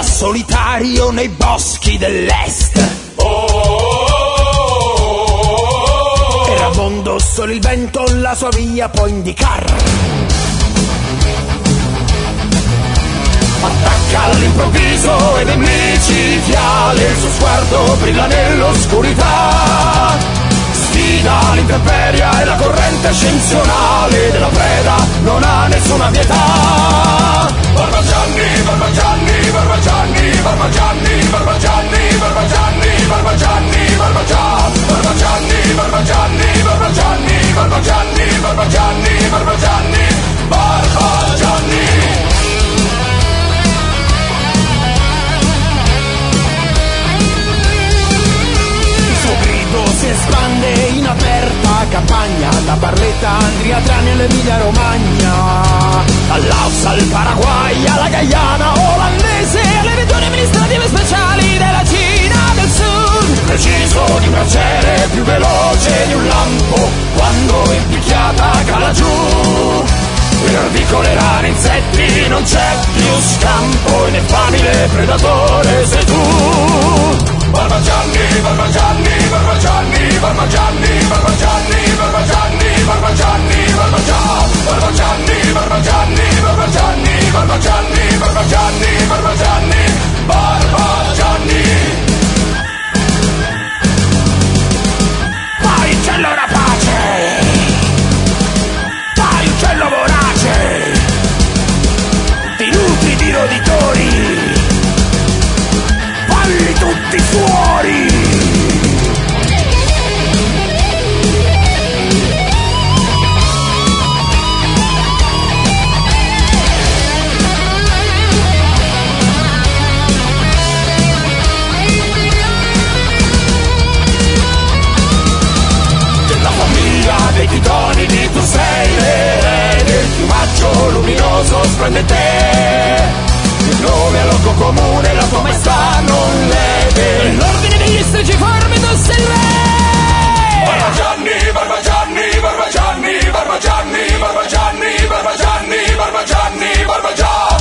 solitario nei boschi dell'est. Eramondo solo il vento la sua via può indicar. Attacca all'improvviso ed è micidiale, il suo sguardo brilla nell'oscurità. Sfida l'intemperia e la corrente ascensionale della preda, non ha nessuna pietà. Barbagianni, Barbagianni, Barbagianni, Barbagianni, Barbagianni, Barbagianni, Barbagianni, Barbagianni, Barbagianni, Barbagianni, Barbagianni, Barbagianni, Barbagianni, Barbagianni, Barbagianni. Si espande in aperta campagna, da Barletta, Andria, Trani all'Emilia Romagna, dall'Aus al Paraguay, alla Guyana olandese, alle regioni amministrative speciali della Cina del Sud. Preciso di un braciere, più veloce di un lampo, quando in picchiata cala giù. Per ardicole, rane, insetti non c'è più scampo, ineffabile predatore sei tu. Barbagianni, Barbagianni, Barbagianni, Barbagianni, Barbagianni, Barbagianni, Barbagianni, Barbagianni, Barbagianni, Barbagianni, Barbagianni, Barbagianni, Barbagianni, Barbagianni, Barbagianni. Vai uccello rapace, vai uccello vorace, ti nutri di roditori, falli tutti fuori! Della famiglia dei titoni tu sei l'erede, il piumaggio luminoso splende te. Il nome è loco comune, la tua maestà non lede. L'ordine degli strugiformi tu sei il re. Barbagianni, Barbagianni, Barbagianni, Barbagianni, Barbagianni, Barbagianni, Barbagianni, Barbagianni.